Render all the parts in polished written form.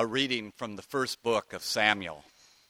a reading from the first book of Samuel.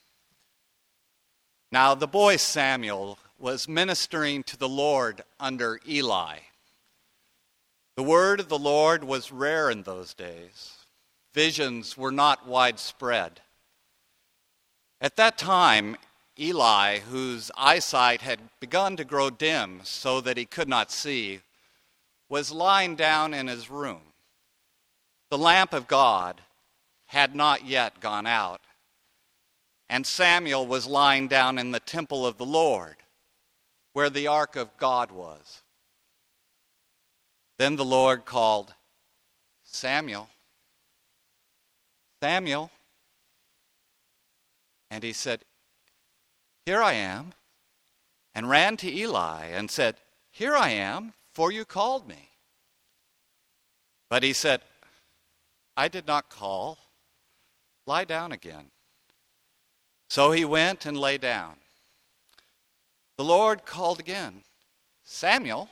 Now the boy Samuel was ministering to the Lord under Eli. The word of the Lord was rare in those days. Visions were not widespread. At that time, Eli, whose eyesight had begun to grow dim so that he could not see, was lying down in his room. The lamp of God had not yet gone out, and Samuel was lying down in the temple of the Lord, where the ark of God was. Then the Lord called, "Samuel, Samuel." And he said, "Here I am," and ran to Eli and said, "Here I am, for you called me." But he said, "I did not call. Lie down again." So he went and lay down. The Lord called again, "Samuel."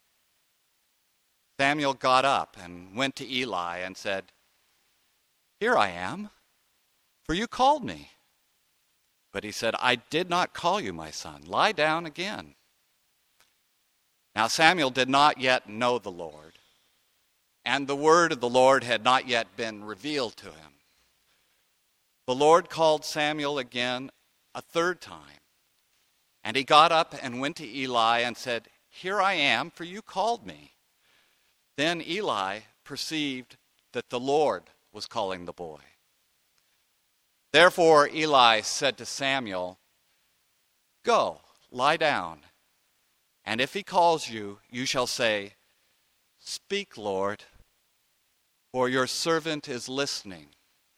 Samuel got up and went to Eli and said, "Here I am, for you called me." But he said, "I did not call you, my son. Lie down again." Now Samuel did not yet know the Lord, and the word of the Lord had not yet been revealed to him. The Lord called Samuel again a third time, and he got up and went to Eli and said, "Here I am, for you called me." Then Eli perceived that the Lord was calling the boy. Therefore Eli said to Samuel, "Go, lie down, and if he calls you, you shall say, 'Speak, Lord, for your servant is listening.'"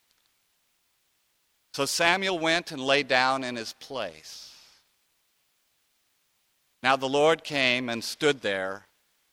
So Samuel went and lay down in his place. Now the Lord came and stood there,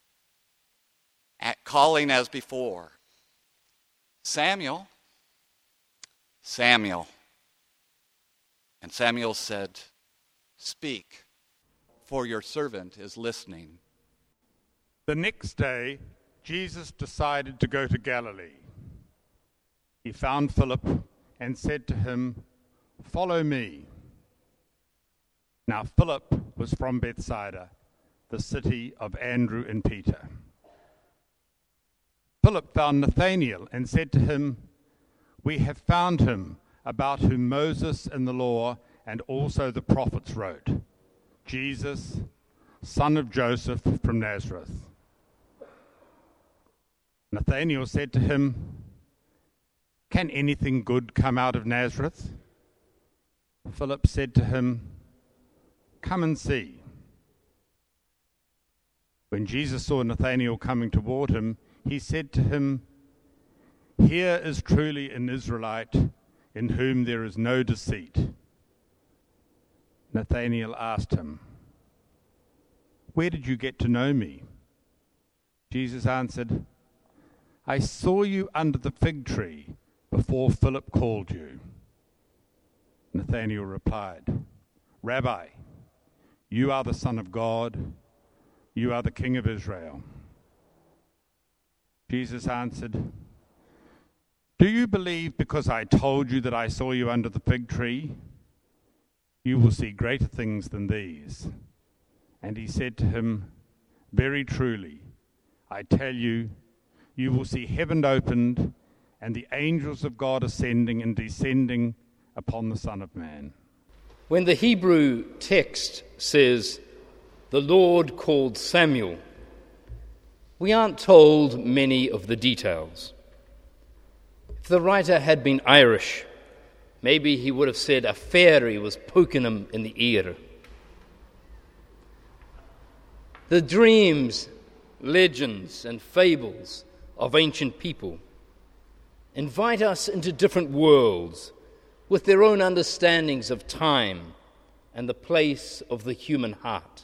calling as before, "Samuel, Samuel." And Samuel said, "Speak, for your servant is listening." The next day, Jesus decided to go to Galilee. He found Philip and said to him, "Follow me." Now Philip was from Bethsaida, the city of Andrew and Peter. Philip found Nathanael and said to him, "We have found him, about whom Moses and the law and also the prophets wrote, Jesus, son of Joseph from Nazareth." Nathanael said to him, "Can anything good come out of Nazareth?" Philip said to him, "Come and see." When Jesus saw Nathanael coming toward him, he said to him, "Here is truly an Israelite in whom there is no deceit." Nathanael asked him, "Where did you get to know me?" Jesus answered, "I saw you under the fig tree before Philip called you." Nathanael replied, "Rabbi, you are the Son of God, you are the King of Israel." Jesus answered, "Do you believe because I told you that I saw you under the fig tree? You will see greater things than these." And he said to him, "Very truly, I tell you, you will see heaven opened and the angels of God ascending and descending upon the Son of Man." When the Hebrew text says, "The Lord called Samuel," we aren't told many of the details. If the writer had been Irish, maybe he would have said a fairy was poking him in the ear. The dreams, legends, and fables of ancient people invite us into different worlds with their own understandings of time and the place of the human heart.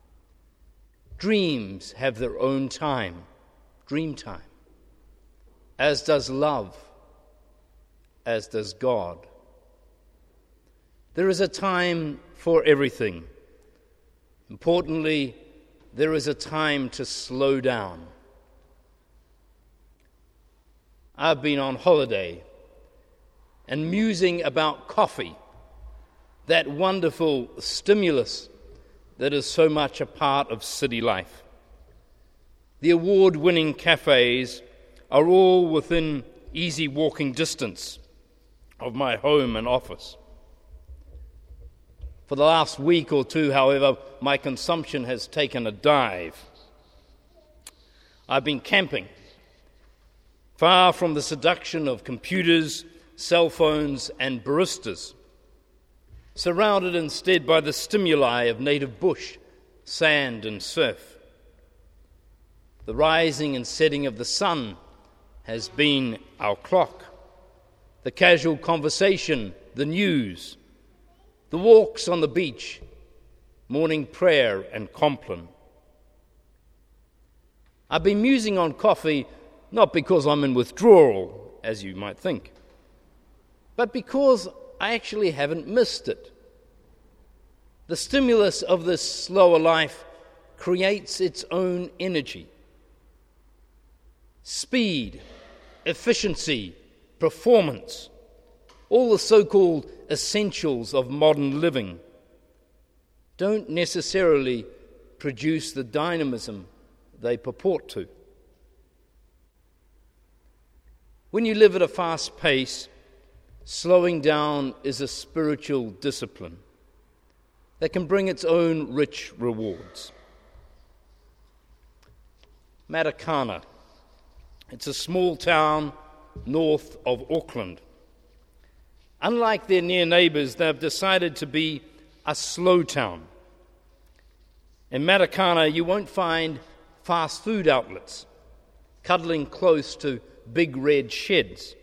Dreams have their own time, dream time, as does love, as does God. There is a time for everything. Importantly, there is a time to slow down. I've been on holiday and musing about coffee, that wonderful stimulus that is so much a part of city life. The award-winning cafes are all within easy walking distance of my home and office. For the last week or two, however, my consumption has taken a dive. I've been camping, far from the seduction of computers, cell phones, and baristas, surrounded instead by the stimuli of native bush, sand, and surf. The rising and setting of the sun has been our clock, the casual conversation, the news, the walks on the beach, morning prayer and Compline. I've been musing on coffee not because I'm in withdrawal, as you might think, but because I actually haven't missed it. The stimulus of this slower life creates its own energy. Speed, efficiency, performance, all the so-called essentials of modern living, don't necessarily produce the dynamism they purport to. When you live at a fast pace, slowing down is a spiritual discipline that can bring its own rich rewards. Matakana. It's a small town north of Auckland. Unlike their near neighbours, they've decided to be a slow town. In Matakana, you won't find fast food outlets cuddling close to big red sheds.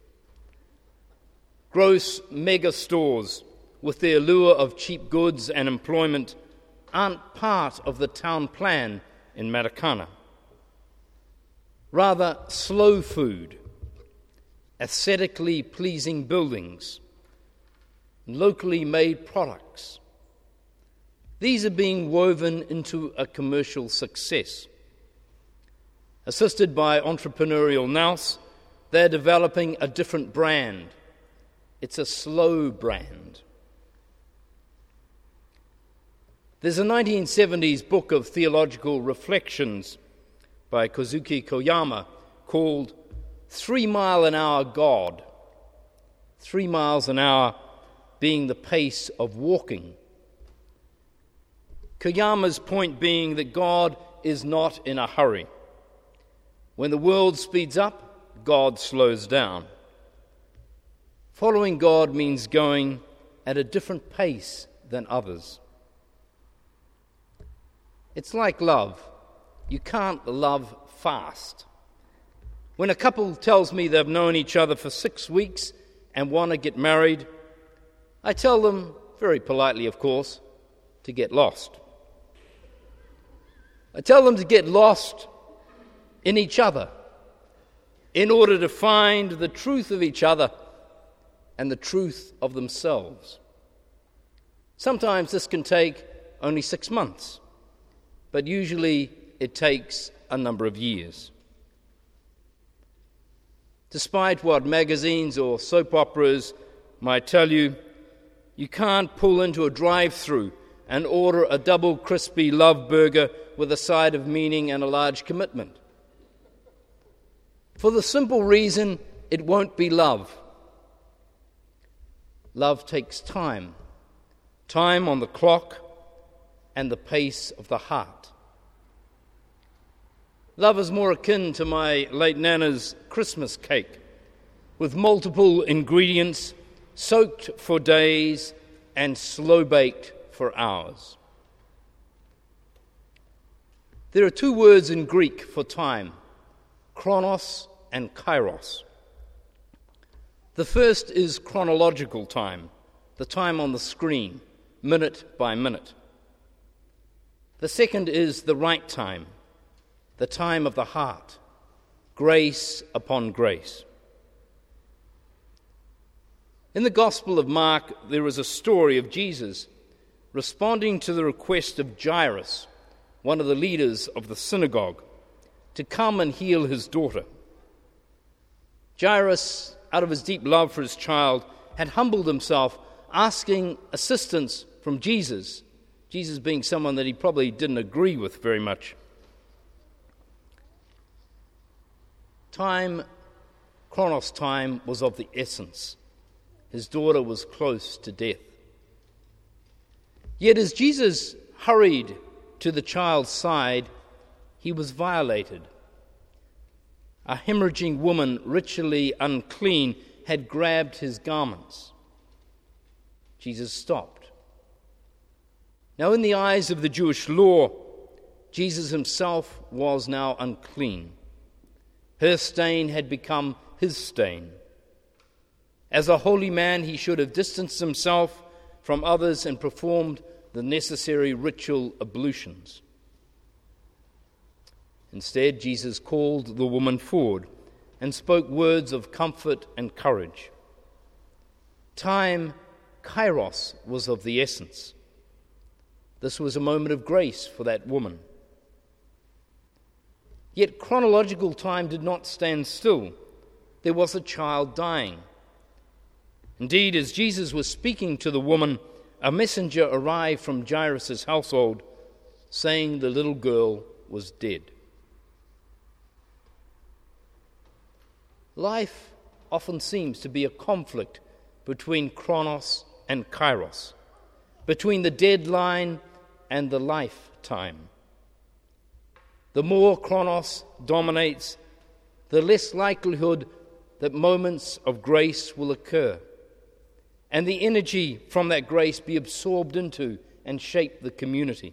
Gross mega stores with their lure of cheap goods and employment aren't part of the town plan in Matakana. Rather, slow food, aesthetically pleasing buildings, locally made products. These are being woven into a commercial success. Assisted by entrepreneurial nous, they're developing a different brand. It's a slow brand. There's a 1970s book of theological reflections by Kazuki Koyama called 3 Mile an Hour God. 3 miles an hour being the pace of walking. Koyama's point being that God is not in a hurry. When the world speeds up, God slows down. Following God means going at a different pace than others. It's like love. You can't love fast. When a couple tells me they've known each other for 6 weeks and want to get married, I tell them, very politely of course, to get lost. I tell them to get lost in each other in order to find the truth of each other and the truth of themselves. Sometimes this can take only 6 months, but usually it takes a number of years. Despite what magazines or soap operas might tell you, you can't pull into a drive-through and order a double crispy love burger with a side of meaning and a large commitment. For the simple reason it won't be love. Love takes time on the clock and the pace of the heart. Love is more akin to my late Nana's Christmas cake, with multiple ingredients, soaked for days and slow-baked for hours. There are 2 words in Greek for time, chronos and kairos. The first is chronological time, the time on the screen, minute by minute. The second is the right time, the time of the heart, grace upon grace. In the Gospel of Mark, there is a story of Jesus responding to the request of Jairus, one of the leaders of the synagogue, to come and heal his daughter. Jairus out of his deep love for his child, had humbled himself, asking assistance from Jesus, Jesus being someone that he probably didn't agree with very much. Chronos time was of the essence. His daughter was close to death. Yet as Jesus hurried to the child's side, he was violated. A hemorrhaging woman, ritually unclean, had grabbed his garments. Jesus stopped. Now, in the eyes of the Jewish law, Jesus himself was now unclean. Her stain had become his stain. As a holy man, he should have distanced himself from others and performed the necessary ritual ablutions. Instead, Jesus called the woman forward and spoke words of comfort and courage. Time, kairos, was of the essence. This was a moment of grace for that woman. Yet chronological time did not stand still. There was a child dying. Indeed, as Jesus was speaking to the woman, a messenger arrived from Jairus' household, saying the little girl was dead. Life often seems to be a conflict between chronos and kairos, between the deadline and the lifetime. The more chronos dominates, the less likelihood that moments of grace will occur, and the energy from that grace be absorbed into and shape the community.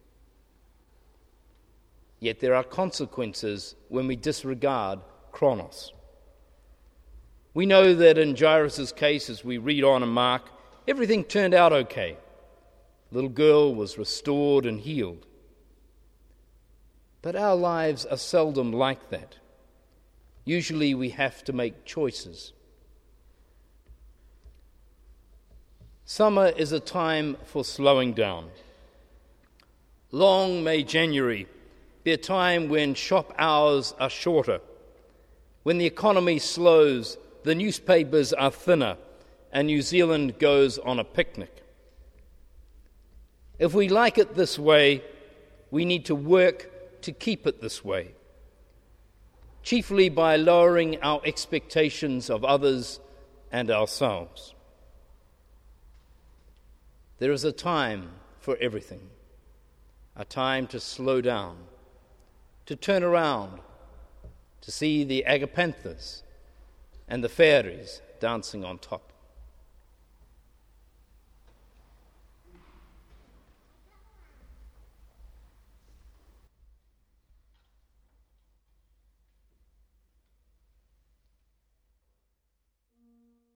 Yet there are consequences when we disregard chronos. We know that in Jairus' case, as we read on in Mark, everything turned out okay. The little girl was restored and healed. But our lives are seldom like that. Usually we have to make choices. Summer is a time for slowing down. Long may January be a time when shop hours are shorter, when the economy slows, the newspapers are thinner, and New Zealand goes on a picnic. If we like it this way, we need to work to keep it this way, chiefly by lowering our expectations of others and ourselves. There is a time for everything, a time to slow down, to turn around, to see the agapanthus and the fairies dancing on top.